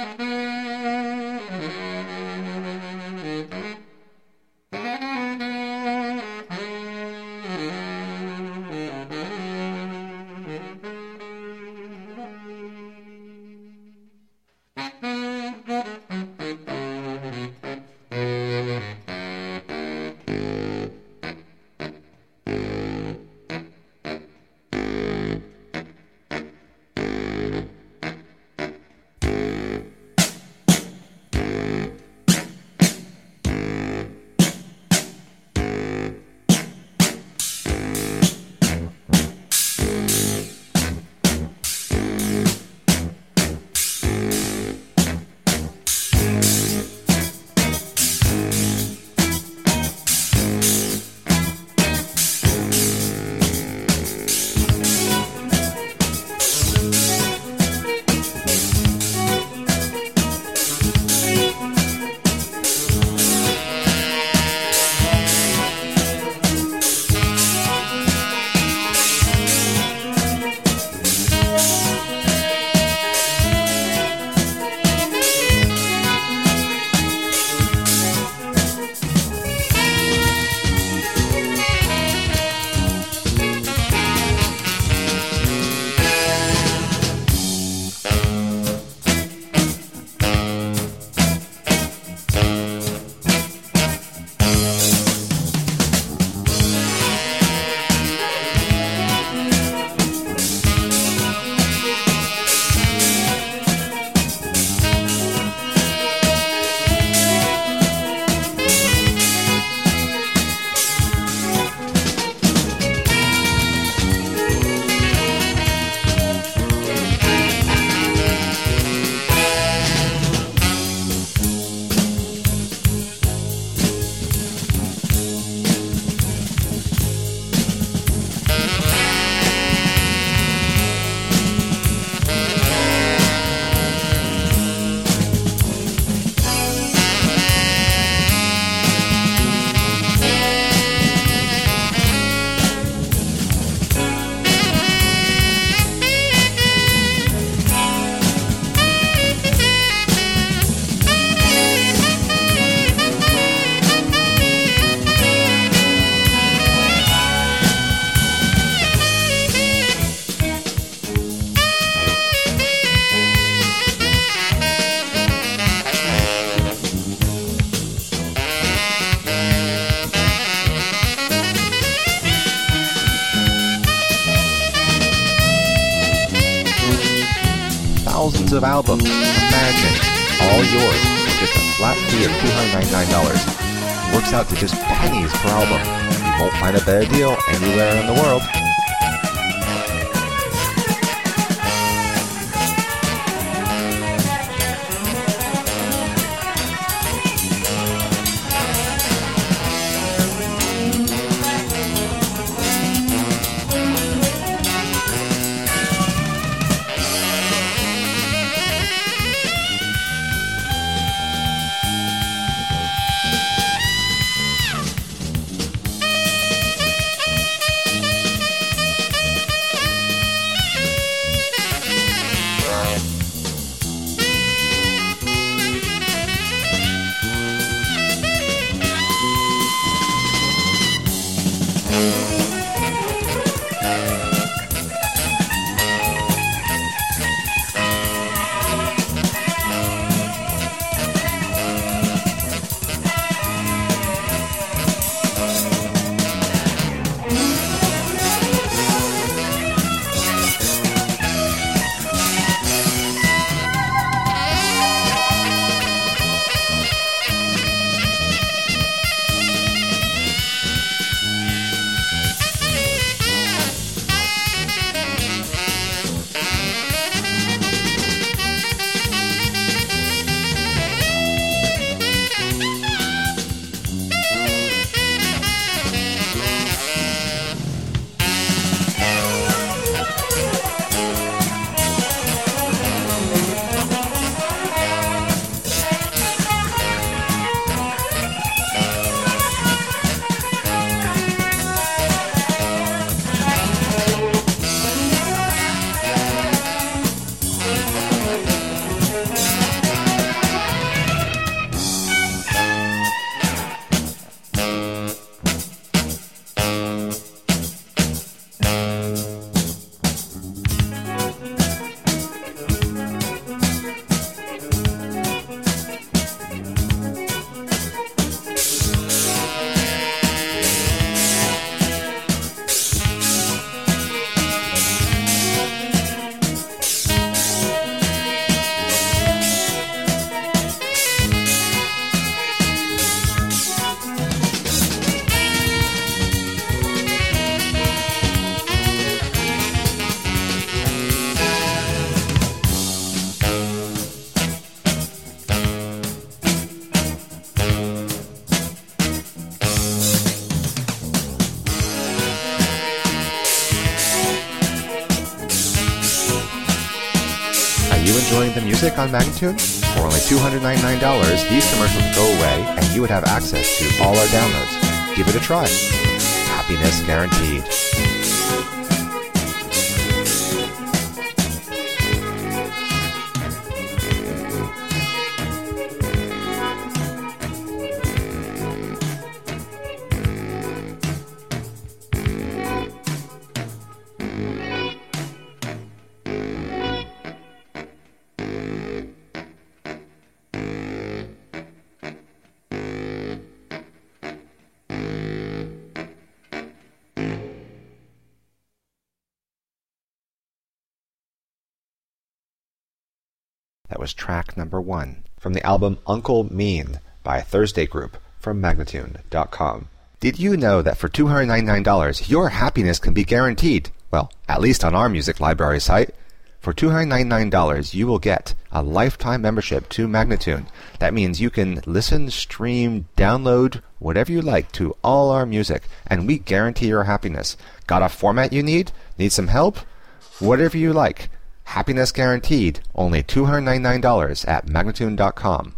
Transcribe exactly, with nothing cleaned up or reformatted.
thousands of albums. Imagine, all yours for just a flat fee of two hundred ninety-nine dollars. Works out to just pennies per album. You won't find a better deal anywhere in the world. you enjoying the music on Magnatune? For only two hundred ninety-nine dollars, these commercials would go away and you would have access to all our downloads. Give it a try. Happiness guaranteed. That was track number one from the album Uncle Mean by Thursday Group from Magnatune dot com. Did you know that for two hundred ninety-nine dollars your happiness can be guaranteed? Well, at least on our music library site. For two hundred ninety-nine dollars you will get a lifetime membership to Magnatune. That means you can listen, stream, download, whatever you like to all our music, and we guarantee your happiness. Got a format you need? Need some help? Whatever you like. Happiness guaranteed, only two hundred ninety-nine dollars at Magnatune dot com.